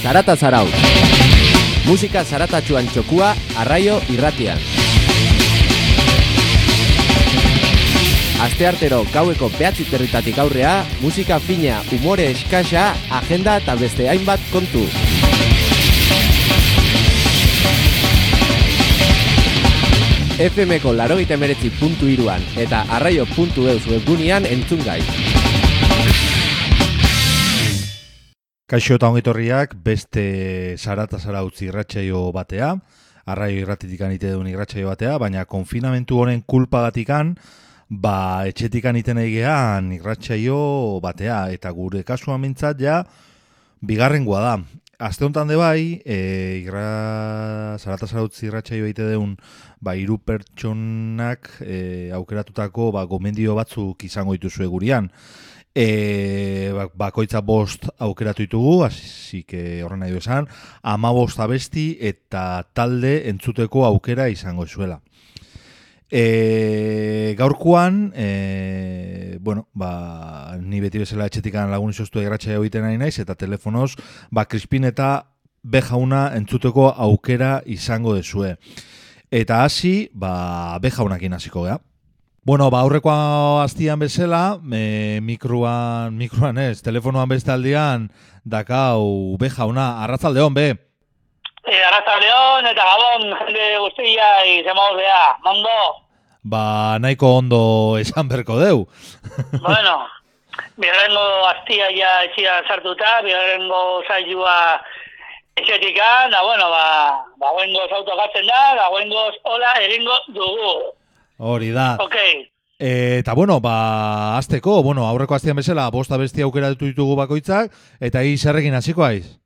Zarata Zarautz. Musika zaratatxuan txokua Arraio Irratian. Asteartero gaueko 9:00 aurrea, musika fina, umore eskasa, agenda eta beste hainbat kontu. FMko 89.3an eta arraio.eus webgunean entzungai. Kaixo eta ongitorriak beste Zarata Zarautz irratsaio batea, Arraio Irratitik anite duen irratsaio batea, baina konfinamentu honen kulpagatikan, etxetikan iten egean irratsaio batea, eta gure kasuan mintzat ja, bigarrengoa da. Aste honetan de bai, Zarata Zarautz irratsaio egite deun, hiru pertsonak aukeratutako gomendio batzuk izango dituzue gurian. Bakoitza 5 aukeratu ditugu, así que horren nahi du esan, 15 abesti eta talde entzuteko aukera izango zuela. Gaurkoan, ni beti bezala etxetikan lagun izoztu irratsaio egiten nahi naiz, eta telefonoz, Crispin eta Bejauna entzuteko aukera izango dezue. Eta hasi, Bejaunakin hasiko gea. Aurreko astian bezala, mikroan ez, telefonoan bestaldian, dakau Bejauna, arratzaldeon, be? Arratzaldeon eta gabon, jende guztia izemauz bea, mondo? Nahiko ondo esan berko deu. Bueno, bigarrengo astia ja etxian sartuta, bigarrengo saioa etxetikan, gauengoz autogatzen da, gauengoz hola egingo dugu. Hori da. Ok. Eta azteko, aurreko astian bezala, 5 abesti aukeratu ditugu bakoitzak, eta zerrekin hasiko haiz?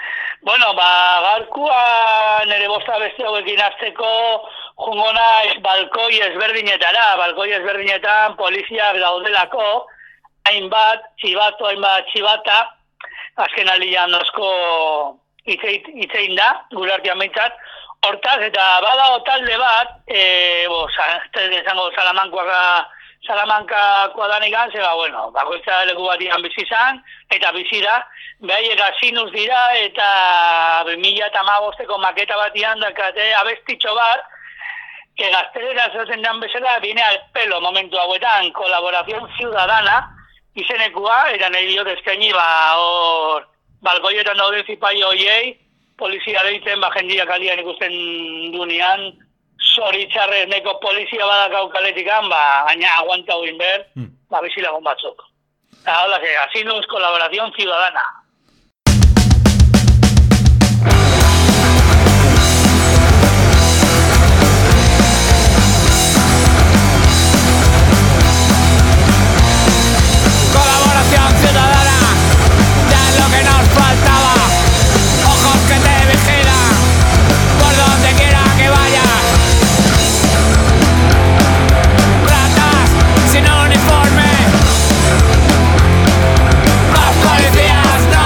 Gaurkoa nire 5 abesti hauekin hasteko jungo naiz balkoi ezberdinetan poliziak daudelako, hainbat txibata, azken alian nosko itzein da, gure artean behintzat. Hortaz, eta badago talde bat, izango Salamankakoa danikan, bakoitza leku batian bizi izan, eta bizi da, behaiek asinuz dira, eta 2015ko maketa batian dakate abestitxo bat, gaztelera zaten dan bezala, bine al pelo momentu hauetan, kolaborazion ciudadana, izenekua, eta nahi diot eskaini, hor, balkoietan dauden zipaio hoiei, polizia deitzen, jendia kalian ikusten dunean, zoritxarrez neko polizia badakau kaletikan, baina aguanta huin behar, bizilagun batzuk. Hola, asinuz, kolaborazion ciudadana. Colaboración ciudadana, ya es lo que nos faltaba. Ojos que te vigilan por donde quiera que vayas. Ratas sin uniforme, más policías no.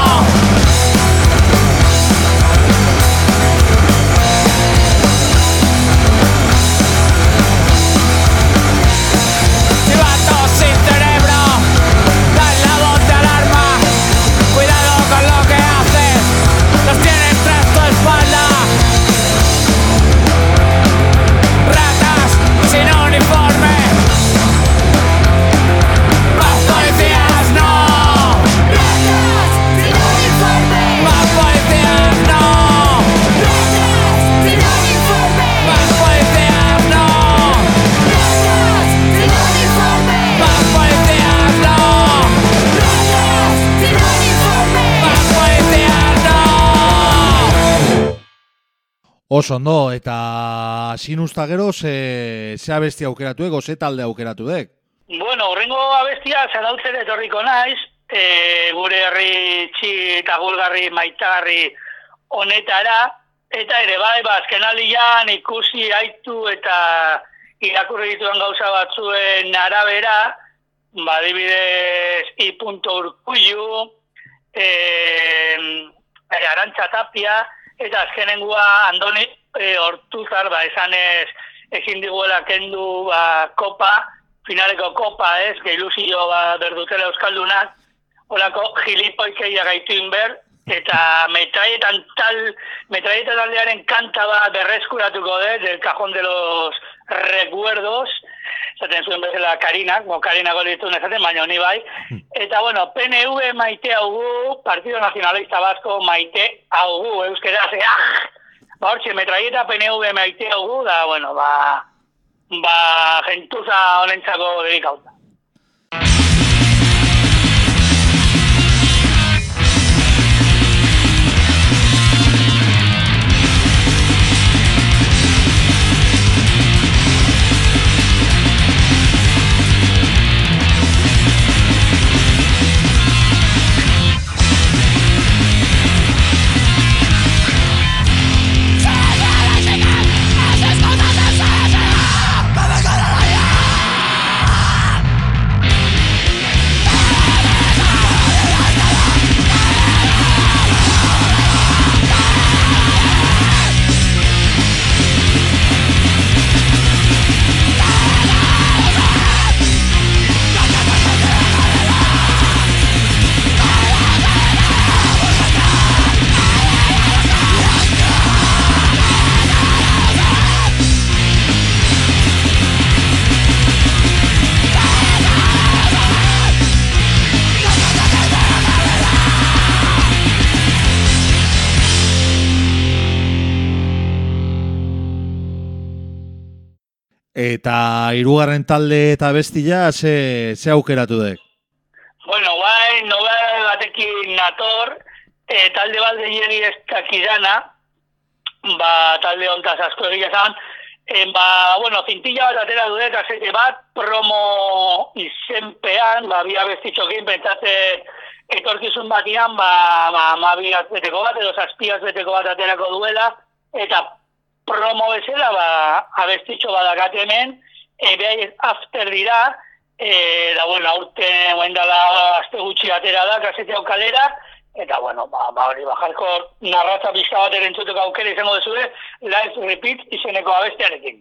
Chivatos sin cerebro, dan la voz de alarma. Cuidado con lo que haces, los tienes tras tu espalda. Ratas sin uniforme, más policías no. Ratas sin uniforme, más policías no. Ratas sin uniforme, más policías no. Ratas sin uniforme, más policías no. Ratas sin uniforme, más policías no. Oso ondo, eta sinusta gero, ze abesti aukeratu ego, ze talde aukeratu dek? Horrengo abestia zarautzen etorriko naiz, gure herri txi eta gulgarri maitagarri honetara, eta ere azken alian ikusi aitu eta irakurri dituen gauza batzuen arabera, adibidez I.Urkullu, Arantxa Tapia, eta azkenengua Andoni Ortuzar, esanez ezin diguela kendu kopa, finaleko kopa ez, que ilusio berdutela euskaldunak, horako gilipoikeia gaitu inber, eta metralleta taldearen kanta bat berreskuratuko dut, del Cajón de los Recuerdos, zaten zuen bezala Karinak, Karinako dituen ezaten, baina honi bai. Eta, bueno, PNV maite haugu, Partido Nacionalista Vasco maite haugu, euskera, ba, hortxe, metralleta PNV maite haugu, da, bueno, gentuza honentzako dedikauta. Eta hirugarren talde eta bestia ze aukeratu dek? Bueno, guai, nobel batekin nator, talde bat gehiagi ez dakidana, talde hontaz asko egia zan, bueno, zintilla bat atera dudek, azete bat, promo izenpean, bi abestitxokin, pentsatzen etorkizun batian, bi beteko bat, edo zazpiaz beteko bat aterako duela, eta promo bezala, abestitxo badakate hemen, behai after dira, da, bueno, aurte dela azte gutxi atera da, kasete hau kalera, eta, bueno, hori, jarko narratza pixka bat erentzuteko aukera izango dezue, Life Repeat izeneko abestiarekin.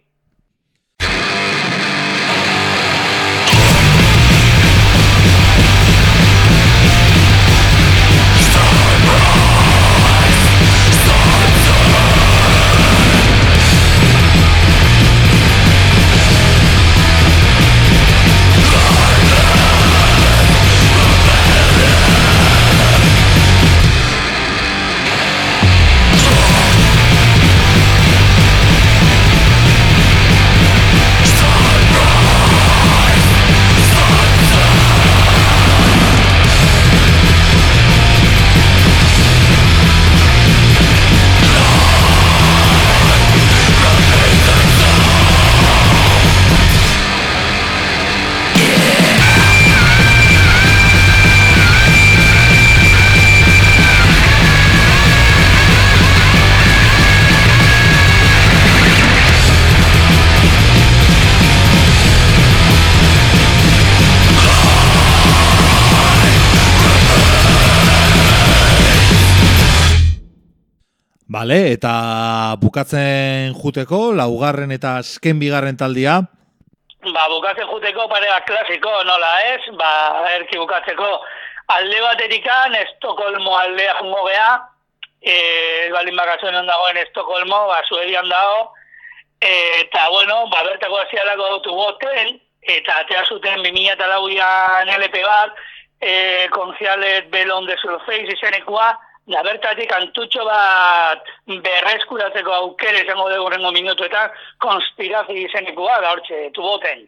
Bale, eta bukatzen juteko, laugarren eta azken bigarren taldia? Bukatzen juteko pare bat klasiko, nola ez? Erki bukatzeko alde batetikan, Estokolmo aldea jungo geha, baldin bakatzen dagoen Estokolmo, Suedian dago, eta, bueno, bertako azialako dutu goten, eta atea zuten 2004an LP bat, Concialet Belon de Surface izenekoa, da bertatik kantutxo bat berreskuratzeko aukere izango dugu rengo minutuetan, konspirazi izenekoa, da hortxe, tuboten.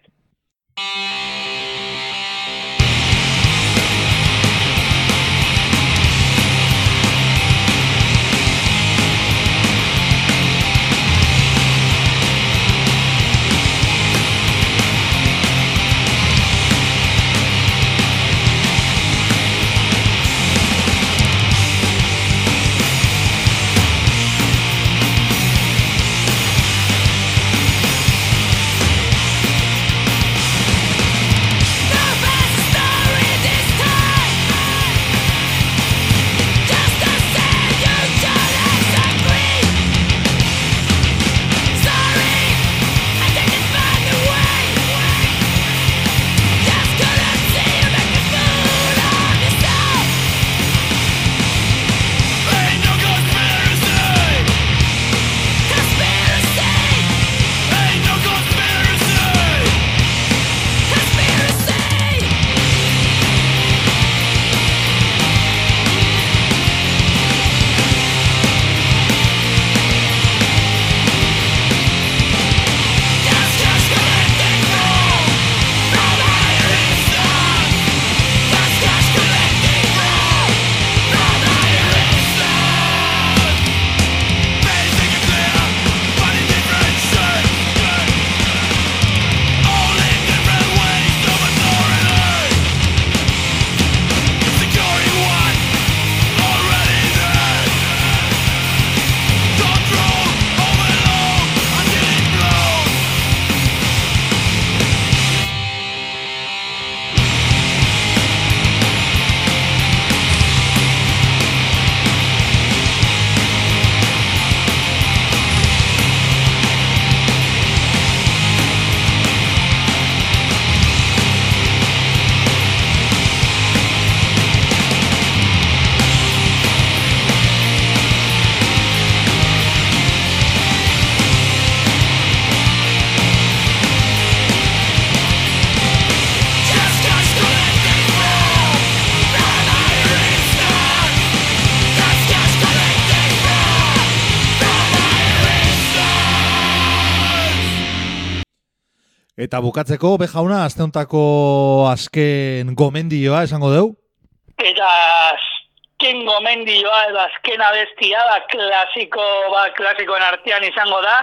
Eta bukatzeko, Bejauna, aste hontako azken gomendioa esango deu? Eta azken gomendioa edo azken abestia klasikoen artean izango da,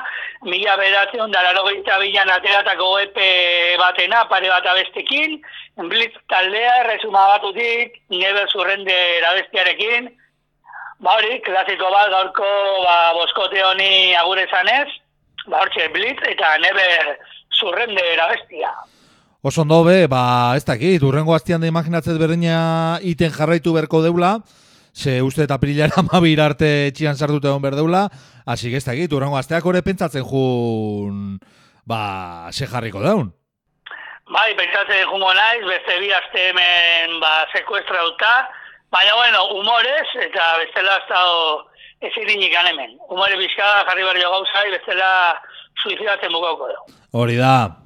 1982an ateratako EP batena, pare bat abestekin, Blitz taldea, erresuma batutik, Never Surrender abestiarekin, hori, klasiko bat gaurko boskote honi agur esanez, hortxe Blitz eta Never Surrender abestia. Oso ondo be, ez dakit, urrengo hastian da imaginatzez berdina iten jarraitu berko deula, ze uste eta aprilaren 12 arte etxian sartute egon berdeula, hasi ez dakit, urrengo hasteak ore pentsatzen jun, ze jarriko daun. Bai, pentsatzen jungo naiz, beste bi aste hemen sekuestrauta, baina bueno, humorez, eta bestela ez dago ezirinik hemen. Humore bizka jarri barrio gauzai, bestela suizidatzen bukauko dugu. Hori da.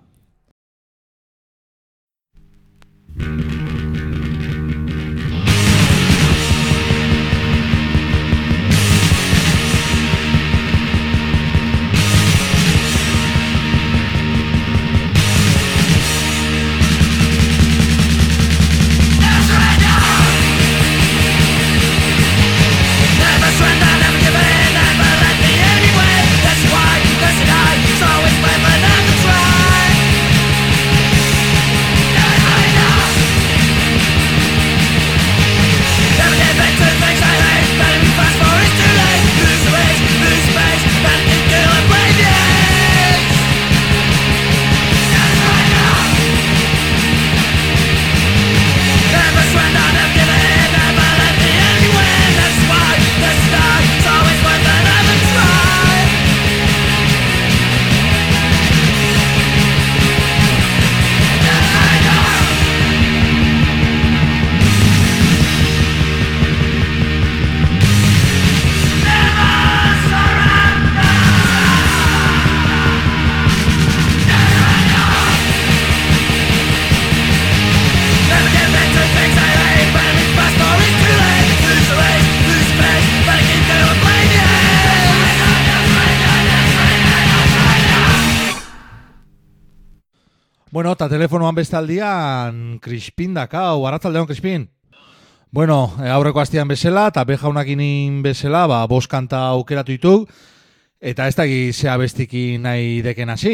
Bueno, eta telefonoan bestaldian Crispin dakau, arratzaldeon Crispin. Bueno, aurreko hastian bezala, eta Bejaunakin bezala, bost kanta aukeratu dituk, eta ez daki zea bestikin nahi deken hasi.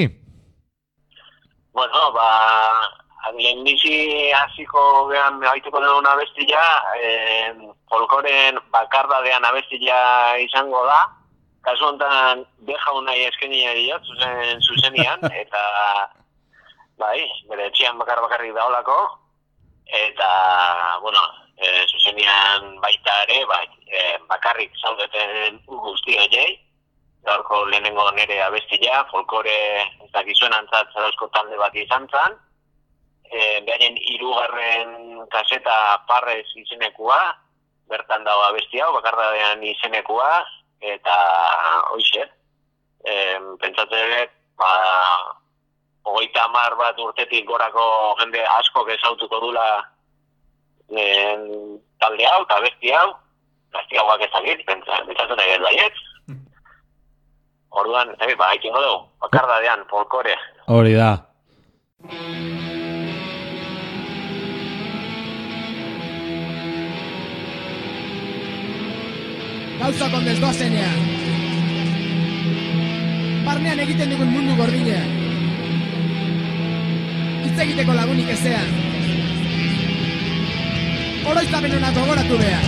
Bueno, lehenbizi hasiko gehan haituko denun abestia, folkoren bakardadean abestia izango da, kasu honetan Bejaunai eskenia diot, zuzenian, eta bai, bere etxian bakarrik daolako, eta, bueno, zuzenian baita ere, bakarrik zaudeten guzti horiei, gaurko lehenengo nire abestia, folkore ez dakizuen antzat zarauzko talde bat izan zan, behaien 3. kaseta Parrez izenekua, bertan dago abestia, bakardadean izenekua, eta hoxe, pentsatzen ere, 30 bat urtetik gorako jende asko gezautuko dula talde hau eta abesti hau, gaztiagoak ezagit, pentsatzen nahi baiet. Orduan, haitingo dugu, bakardadean, folkore. Hori da. Gauzak ondez doazenean. Barnean egiten dugun mundu gordinean. Hitz egiteko lagunik ezean. Oroitzapen hona gogoratu behar.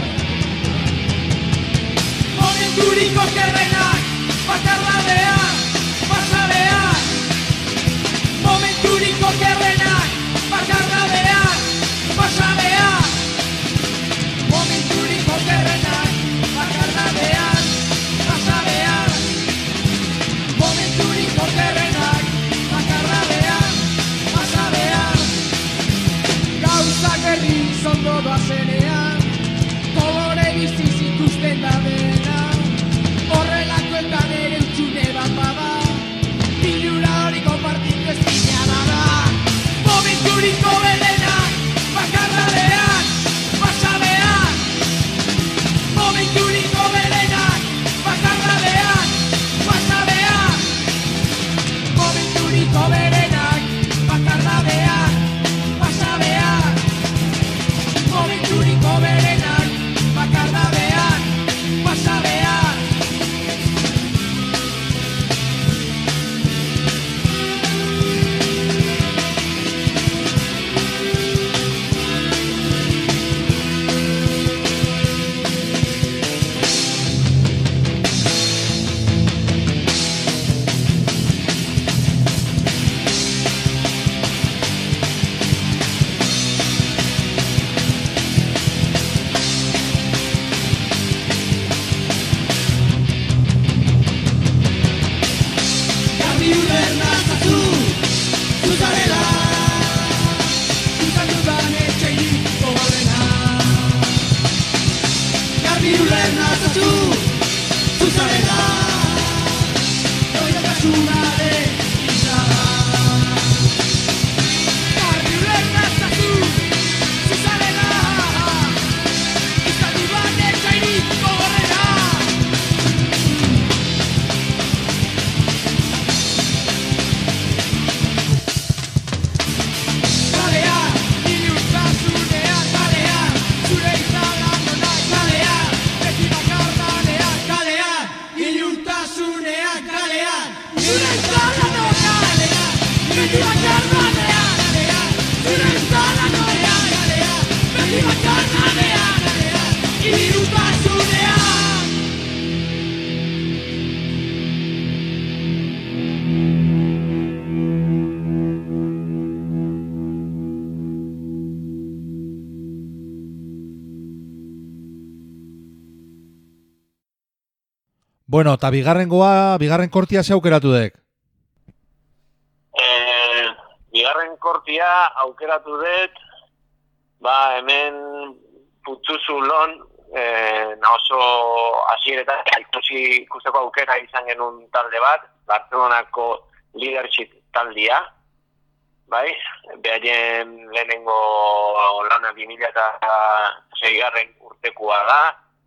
Momenturiko kerrenak, bakardadean, pasabean. Momenturiko kerrenak, bakardadean, pasabean. Momenturiko kerrenak, bakardadean, pasabean. Momenturiko kerrenak, bakardadean, pasabean. Gauzak berriz ondo doazenean, kolore biziz ikusten da dena. Horrelako eta nere utxun Bueno, eta bigarren kortia ze aukeratu dek? Bigarren kortia aukeratu dut, hemen putzuzulon, oso hasieretan ikusteko aukera izan genuen talde bat, Barcelonako Leadership taldea, bai, behaien lehenengo lana 2006 urtekoa da,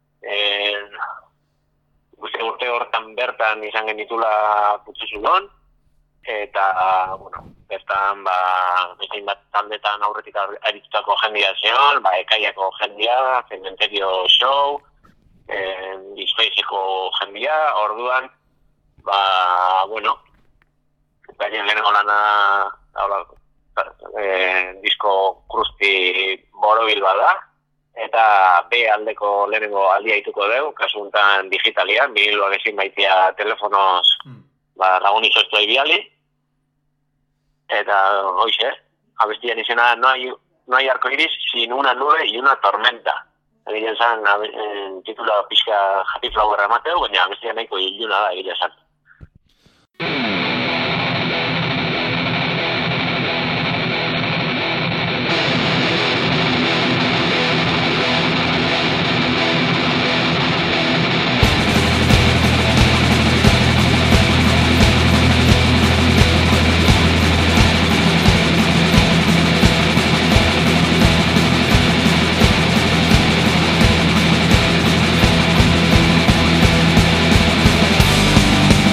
urte hortan bertan izan genitula putzuzulon, eta, bertan, bezain bat taldetan aurretik aritutako jendia zeon, Ekaiako jendia, Cementerio Show, Disfaceko jendia, orduan, behaien lehenengo lana, disko krusti borobil bada, eta B aldeko lehenengo aldia ituko dugu, kasu honetan digitalian, biniloak ezin baitia telefonoz lagun izoztu biali, eta hoxe, abestian izena no hay arcoiris sin una nube y una tormenta. Egiten zan, titula pixka Happy Flower emateu, baina abestian nahiko iluna da egiten zan. Thank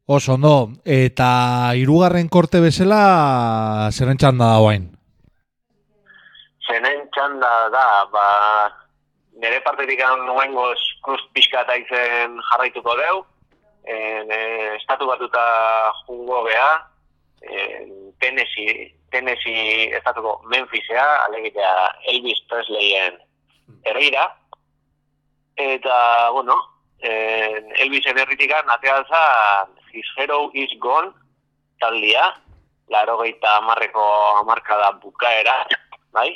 Oso ondo, eta hirugarren korte bezala zeren txanda da guain? Zenen txanda da, nire partetik nuengoz kruz pixka eta izen jarraituko deu, estatu batuta jungo beha, Tennessee estatuko Memphisea, alegitea Elvis Presleyen herrira, eta, bueno, Elvisen herritikan ateatza His Hero is Gone taldia, 80ko hamarkada bukaera, bai?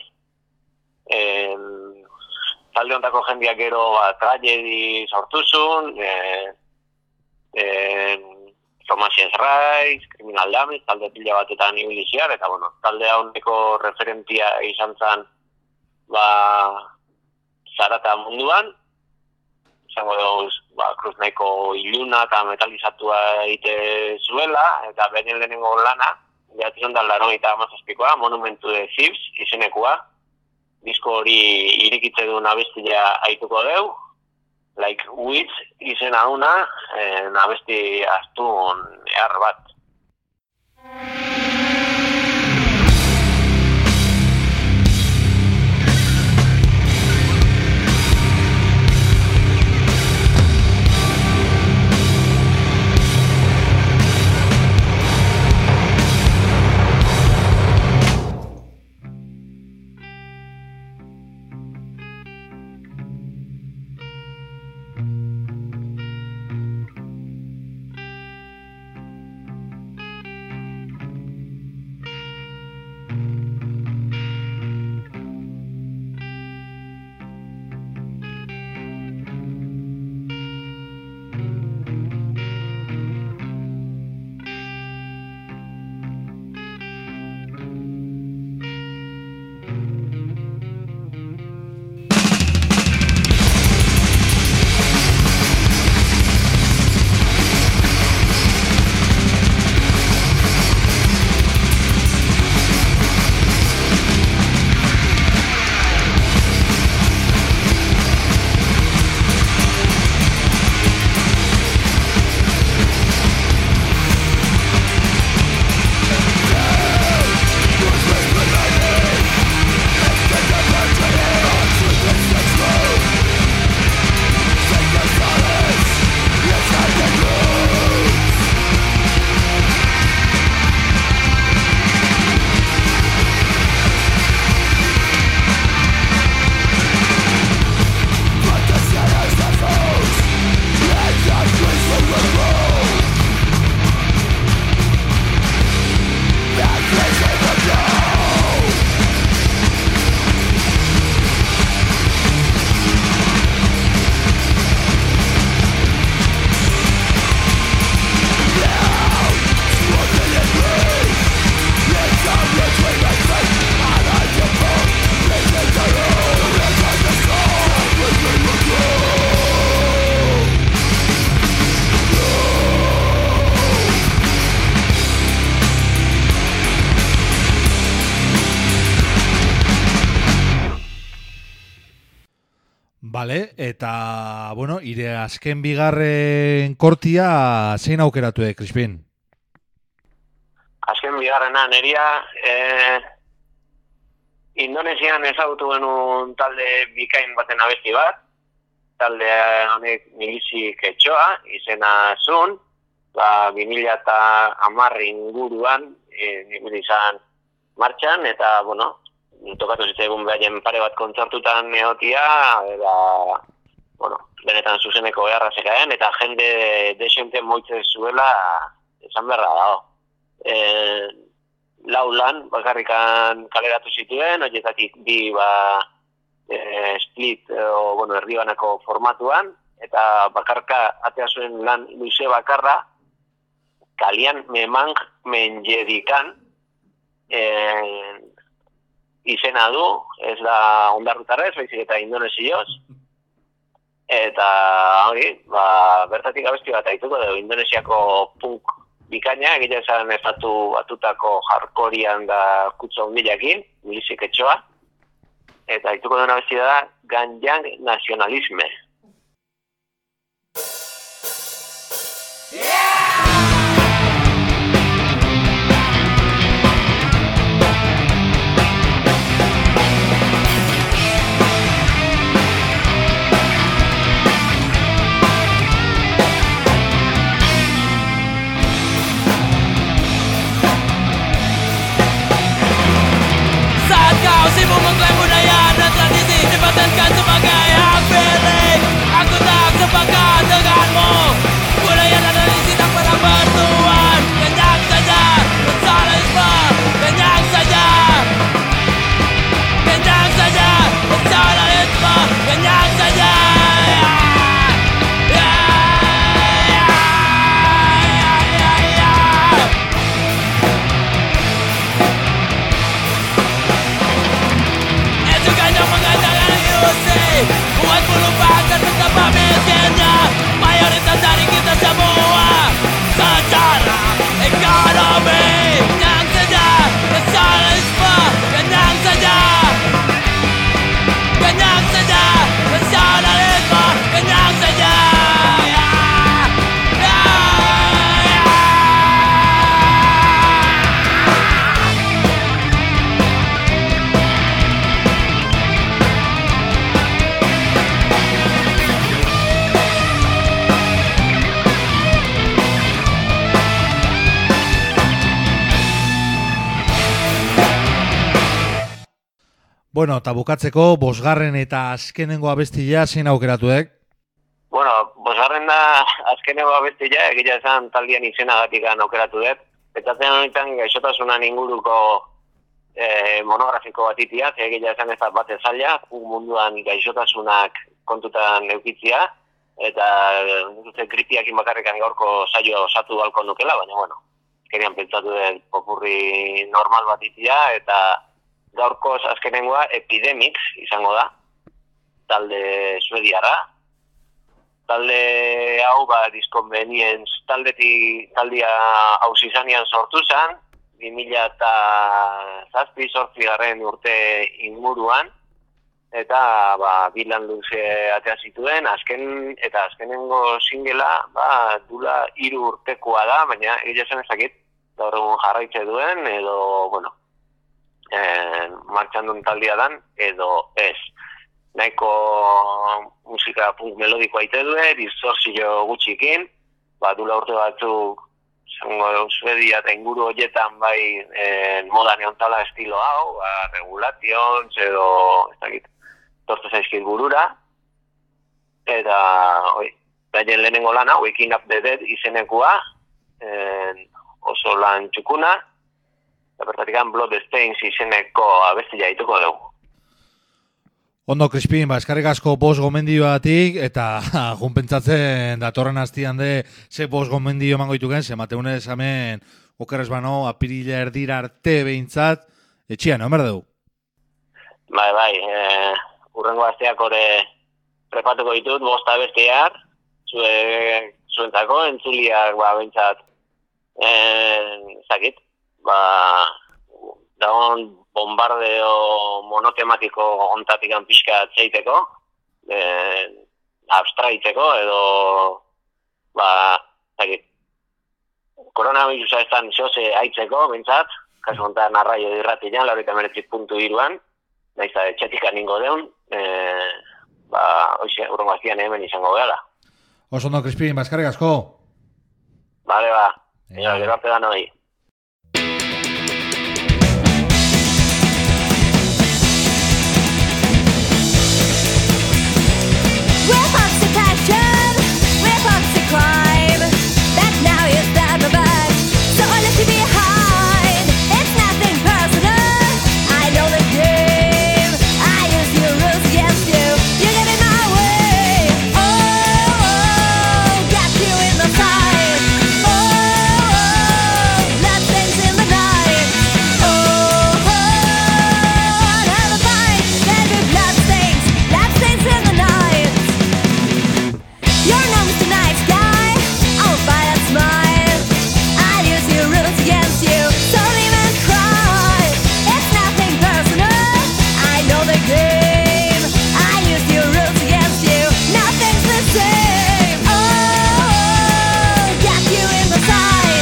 Talde hontako jendeak gero tragedi sortuzun, Romasies Rise, Criminal Damage, talde pila batetan ibiliziar, eta bueno, talde honeko referentia izan zen zarata munduan, izango dauz, kruz nahiko iluna eta metalizatua egite zuela, eta beren lehenengo lana, behatzen da 87koa, Monumentu de Thieves izenekoa, disko hori irikitze duen abestia aituko deu, Like Witch izena una, abesti astun ehar bat. Vale, eta, bueno, ire azken bigarren kortia zein aukeratu Crispin? Azken bigarrena neria, Indonesian ezagutu genuen talde bikain baten abesti bat, talde honek Milizi Ketxoa, izena zun, 2010 inguruan, izan martxan, eta, bueno, tokatu zitzaigun behaien pare bat kontzertutan egotia, eta, bueno, benetan zuzeneko beharra zekaen, eta jende desente moitze zuela esan berra dago. 4 lan bakarrikan kaleratu zituen, horietatik 2 split, erdibanako formatuan, eta bakarka atea zuen lan luze bakarra, Kalian Memang Menjedikan, izena du, ez da ondarrutarrez, baizik eta indonesioz. Eta hori, bertatik abesti bat aituko dugu, Indonesiako punk bikaina, egia esan estatu batutako hardcorean da kutso hundilakin, Milizi Ketxoa. Eta aituko duen abesti da, Ganjang Nasionalisme. Yeah! Bueno, eta bukatzeko, bosgarren eta azkenengo abestia zein aukeratuek? Bueno, bosgarren da azkeneko abestia, egia esan taldean izenagatik aukeratu dut. Pentsatzen honetan gaixotasunan inguruko monografiko bat itia, egia esan ez da bat ezaila, munduan gaixotasunak kontutan eukitzia, eta gripiakin bakarrikan gaurko saio osatu balko nukela, baina bueno, azkenean pentsatu dut popurri normal bat itia, eta gaurkoz azkenengoa Epidemics izango da, talde suediara. Talde hau, Disconvenience taldea hausizanean sortu zen, 2007-2008 urte inguruan, eta bilan luze atea zituen, azkenengo singela, dula 3 urtekoa da, baina egia zen ezakit, gaur egun jarraitze duen, edo, bueno, martxan duen taldea dan, edo ez. Nahiko musika punk melodikoa ite due, distorsio gutxikin, dula urte batzuk Suedia eta inguru horietan moda neontala estilo hau, Regulations edo, ez dakit, torte zaizkit burura, eta baina lehenengo lana, Waking Up the Dead izenekua, oso lan txukuna, eta bertatikan Bloodstains izeneko abestia dituko dugu. Ondo, Crispin, eskarrik asko 5 gomendioatik, eta junpentsatzen datorren hastian de ze 5 gomendio emango dituken, ze mateunez hemen okerrez bano, apirila erdira arte behintzat, etxian, no, merdeu? Bai, urrengo hasteak ore prepatuko ditut, 5 abestiak, zuentzako, entzuliak, behintzat, zakit, dagoen bombardeo monotematiko ontatikan pixka atzeiteko, abstraitzeko, edo, zakit, koronavirusa ez dan xose haitzeko, bintzat, kasu honetan arraio irratian, 99.3, nahiz da etxetika ningo deun, hoxe, urrengo hastian hemen izango gara. Oso ondo, Crispin, eskarrik asko. Bale, gero arte da noi. Crime that now is down the back, so I left you behind. It's nothing personal. I know the game. I use your rules against you. You get in my way. Oh, got you in the side. Oh, blood stains in the night. Oh, another fight. There'll be blood stains in the night. Your name's tonight. Smile. I use your rules against you, so leave and cry. It's nothing personal. I know the game. I use your rules against you. Nothing's the same. Oh, got you in the side.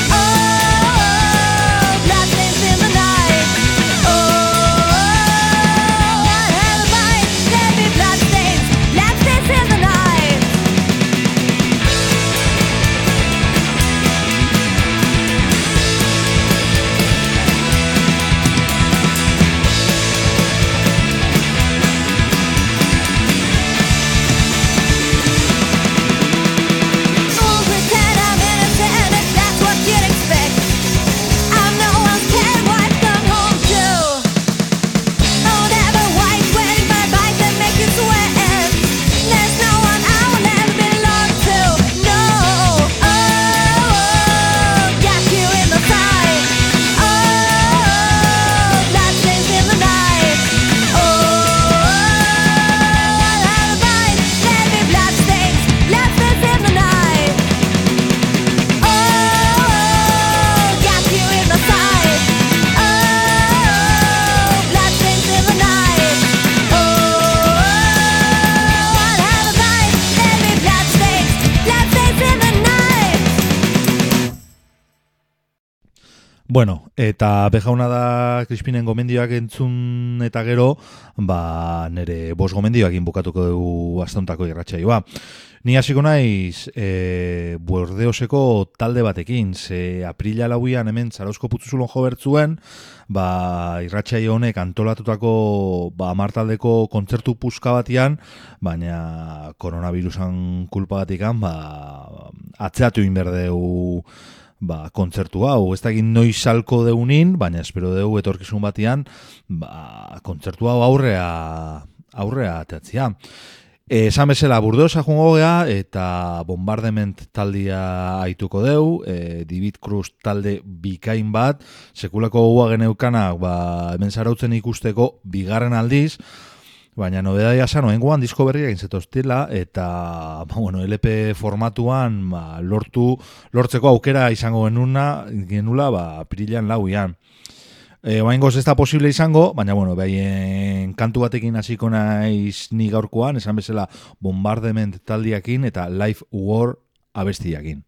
Oh, blood stains in the night. Oh, another fight. There'll be blood stains in the night. Bueno, eta bejauna da Crispinen gomendioak entzun eta gero, nere 5 gomendioak bukatuko dugu astontako irratsaioa. Ni hasiko naiz Bordeoseko talde batekin, ze aprila lauian hemen Zarauzko Putzuzulon jo bertzuen, irratsaio honek antolatutako 10 taldeko kontzertu puska batian, baina koronavirusan kulpagatikan atzeatu egin berdeu kontzertu hau. Ez dakit noiz salko deunin, baina espero deu etorkizun batian kontzertu hau aurrea ateatzia. Esan bezala Burdeosa joango gea eta Bombardement taldia aituko deu, David Cruz talde bikain bat, sekulako gogoa geneukanak hemen Zarautzen ikusteko bigarren aldiz, baina nobedadia zan, oengoan disko berria egin zetoztila, eta LP formatuan lortzeko aukera izango genula apirilean lauian. Oaingoz ez da posible izango, baina behaien kantu batekin hasiko naiz ni gaurkoan, esan bezala Bombardement taldiakin eta Life War abestiakin.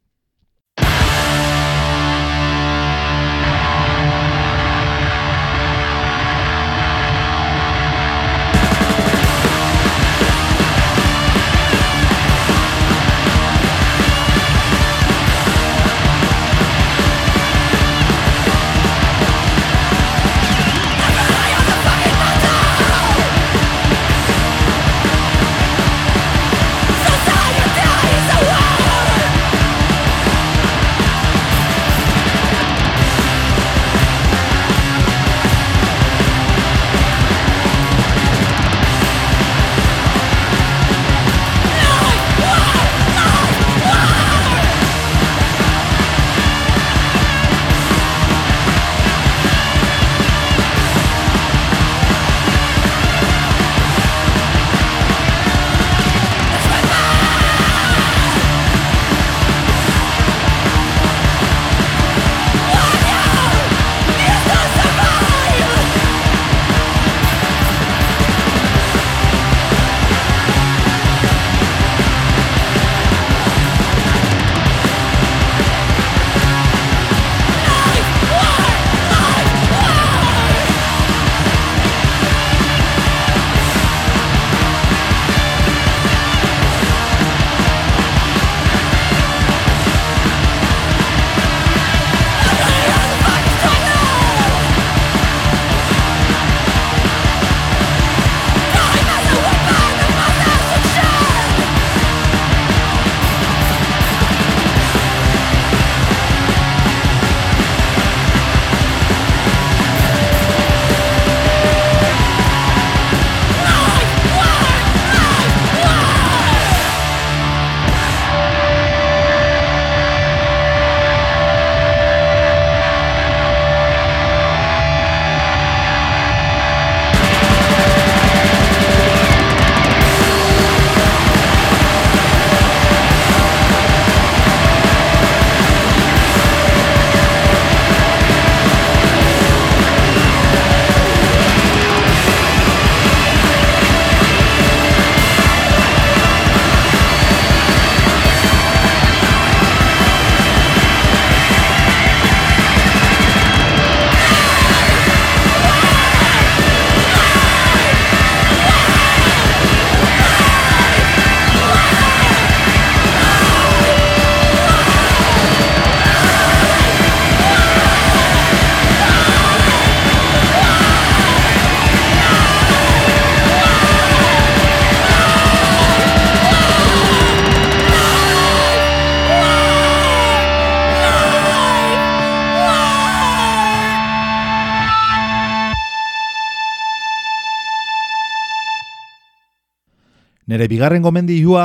Nere bigarren gomendioa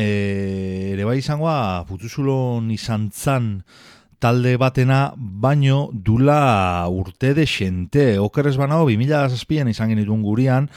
ere bai izangoa Putzuzulon izan zan talde batena, baino dula urte de xente. Okerrez banao, 2007an izan genituen gurian,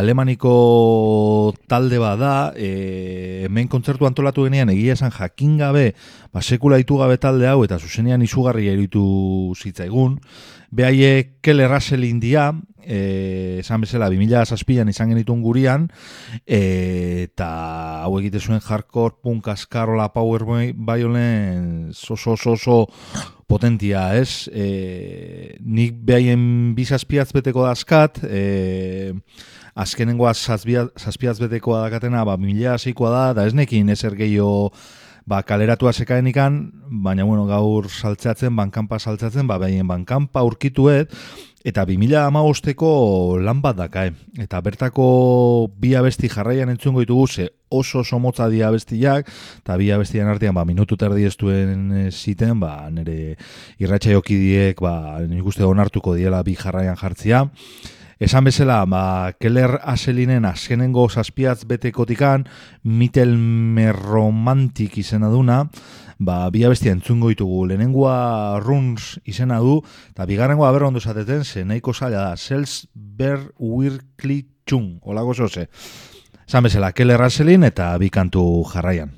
alemaniko talde bada, hemen kontzertu antolatu genean egia esan jakin gabe, sekula itu gabe talde hau, eta zuzenean izugarria eritu zitzaigun, Behaiek Kelly Russell india, esan bezala 2007an izan genituen gurian, eta hau egite zuen hardcore, punk, askarola, power violence, oso potentia, ez? Nik behaien bizazpiatz beteko dazkat, azkenengoa zazpiatz betekoa dakatena, 2006koa da ez nekin ezer gehiago kaleratua sekaenikan, baina gaur saltzeatzen, bankanpa saltzeatzen, behaien bankanpa urkituet, eta 2015ko lan bat dakae. Eta bertako bi abesti jarraian entzungo ditugu, ze oso motza di abestiak, eta bi abestian artean minutu terdi ez duen ziten, nire irratsaiokidiek nik uste onartuko diela bi jarraian jartzia. Esan bezala, Keller Russellinen azkenengo zazpiatz betekotikan, Mittelmeer Romantik izena duna, bi abestia entzungo ditugu. Lehenengoa Runs izena du, eta bigarrengoa berra ondo zateten, ze nahiko zaila da, Selsberg Virkli Txung, holako zoze. Esan bezala, Keller Russellin eta bi kantu jarraian.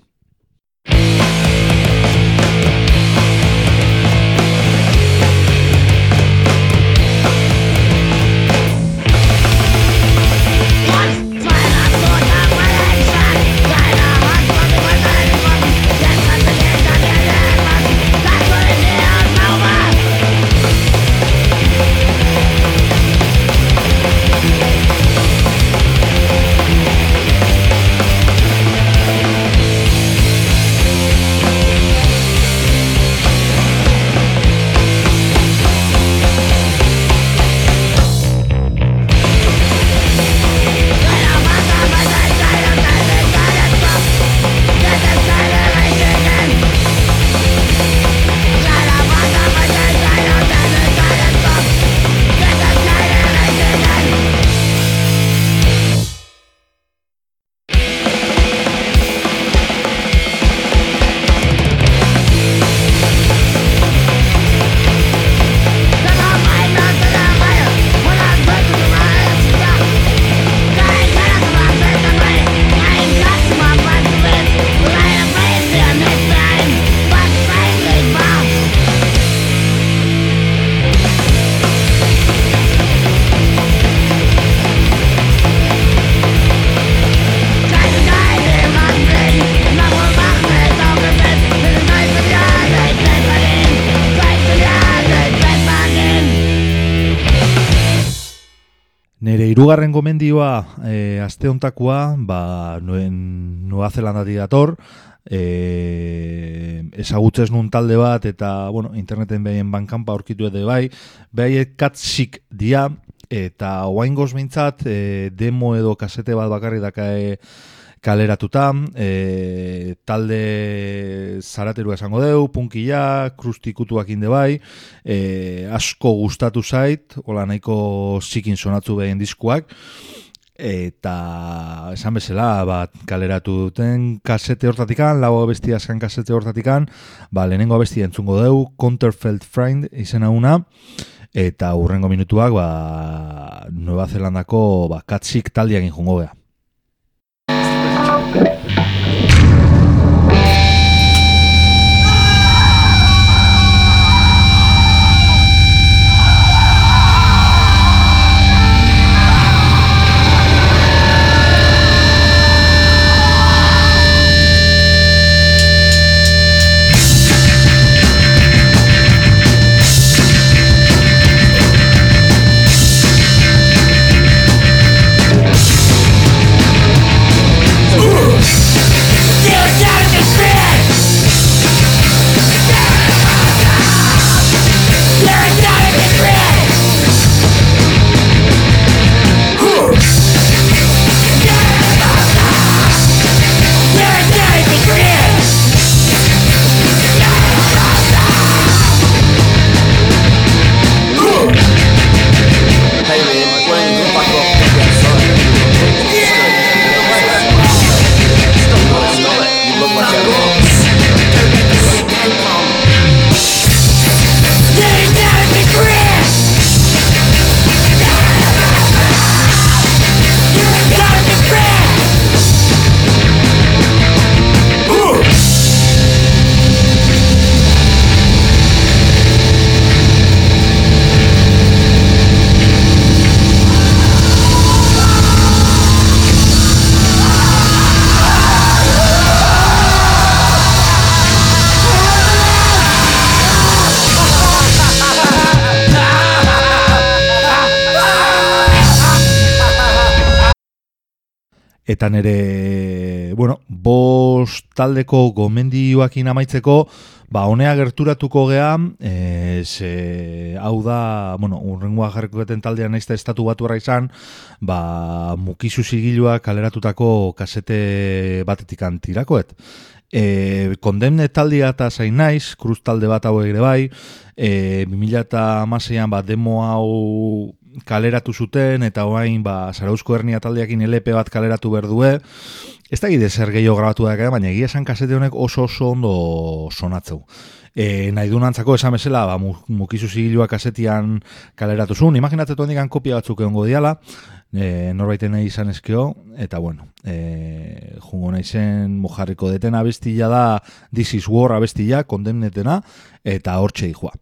Hirugarren gomendioa aste hontakoa, Nueva Zelandatik dator, ezagutzez nun talde bat eta interneten behaien bankanpa aurkitu edo behaiek Katsik dia, eta oaingoz behintzat demo edo kasete bat bakarri dakae kaleratuta, talde zaraterua esango deu, punkila, krustikutuak inde bai, asko gustatu zait, hola nahiko zikin sonatzu behien diskuak, eta esan bezala, kaleratu duten kasete hortatikan, lau abestia zan kasete hortatikan, lehenengo abestia entzungo deu, Counterfeit Friend izena una, eta hurrengo minutuak, Nueva Zelandako Katsik taldeak injungo geha. Eta nire, bost taldeko gomendioakin amaitzeko, honea gerturatuko gea, hau da, urrengoa jarrikoeten taldean naizta estatu batuarra izan, Mukizu Zigilua kaleratutako kasete batetik antirakoet. Kondemne taldea eta zain naiz, kruz talde bat hau ere bai, 2016an demo hau kaleratu zuten, eta orain Zarauzko Hernia taldeakin LP bat kaleratu berdue. Ez da gide zer gehiago grabatu da, baina egia esan kasete honek oso ondo sonatzeu. Nahi du nantzako esan bezala, Mukizu Zigilua kasetian kaleratu zuen, imaginatzen hondikan kopia batzuk egongo diala, norbaiten nahi izan ezkeo, eta jungo nahi zen mojarriko deten abestila da This is War abestila, kondemnetena, eta hortxe dihua.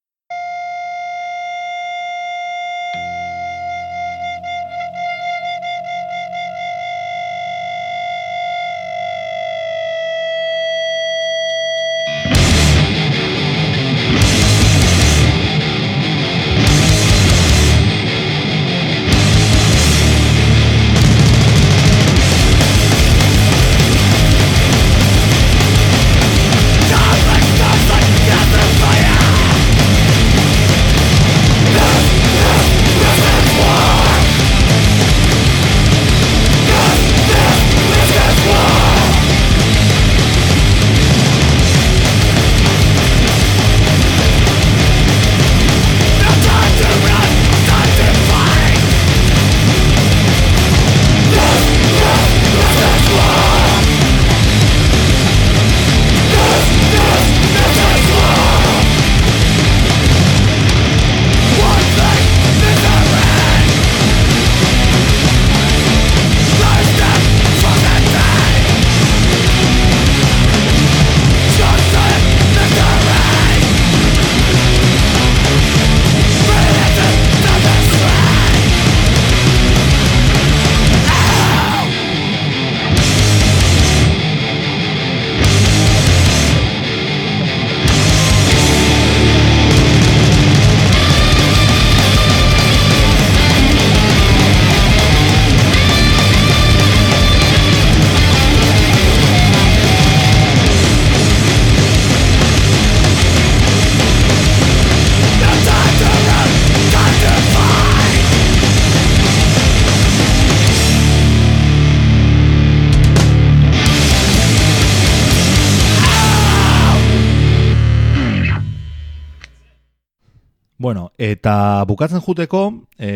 Eta bukatzen juteko,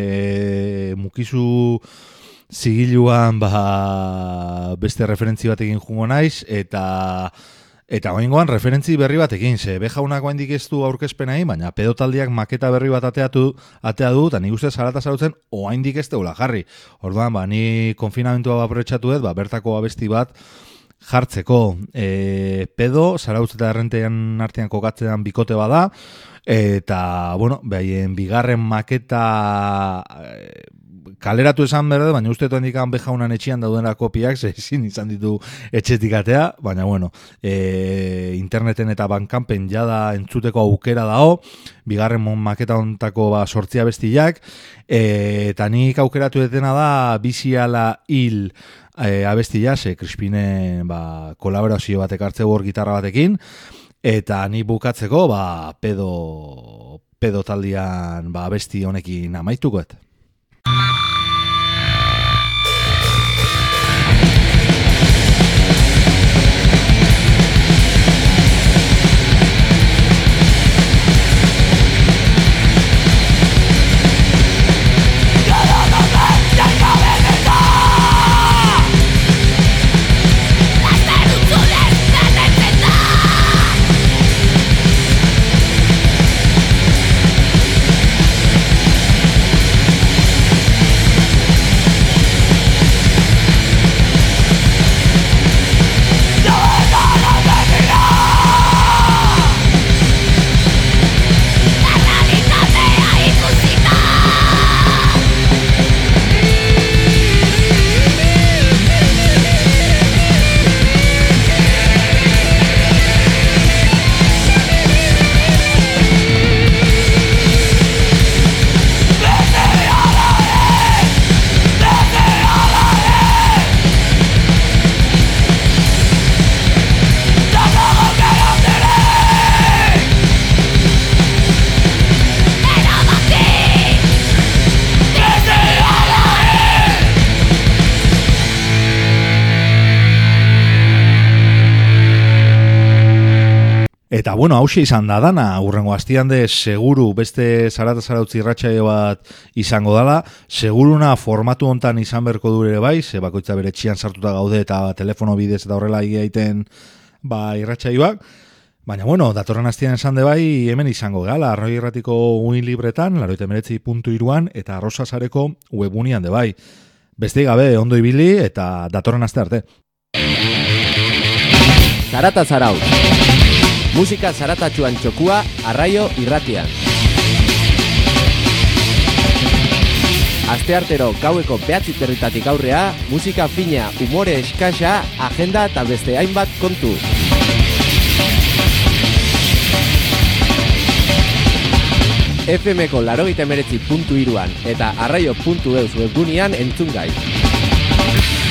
Mukizu Zigiluan beste referentzi batekin jungo naiz, eta oingoan referentzi berri batekin, ze Bejaunak oaindik ez du aurkezpena egin, baina Pedo taldeak maketa berri bat atea du, eta nik uste zarata zarautzen oaindik ez deula jarri. Orduan, ni konfinamentua aprobetxatu dut, bertako abesti bat jartzeko. Pedo, Zarautz eta Errentean artean kokatzean bikote bada, eta, behaien bigarren maketa kaleratu esan berde, baina uste indikan Bejaunan etxian daudena kopiak, ezin izan ditu etxetik atea, baina interneten eta bankanpen jada entzuteko aukera dao, bigarren maketa ontako sortzia bestiak, eta nik aukeratu detena da Biziala Hil abestia, ze Crispinen kolaborazio batek hartzeu hor gitarra batekin, eta ni bukatzeko pedo taldean abesti honekin amaitukoet. That's Eta bueno, hauxe izan da dana, urrengo astian de seguru beste Zarata Zarautz irratsaio bat izango dala, seguruna formatu hontan izan berko dure bai, ze bakoitza bere etxean sartuta gaude eta telefono bidez eta horrela egiten irratsaioak. Baina bueno, datorren astian esan de bai, hemen izango gala, Arroi Irratiko uin libretan, 89.3an eta Arrosa Sareko webunian de bai. Beste gabe ondo ibili eta datorren aste arte. Zarata Zarautz. Musika zaratatxuan txokua Arraio Irratian. Asteartero gaueko 9:00 aurrea, musika fina, umore eskasa, agenda eta beste hainbat kontu. FM-ko 89.3an eta arraio.eus webgunean entzun gai.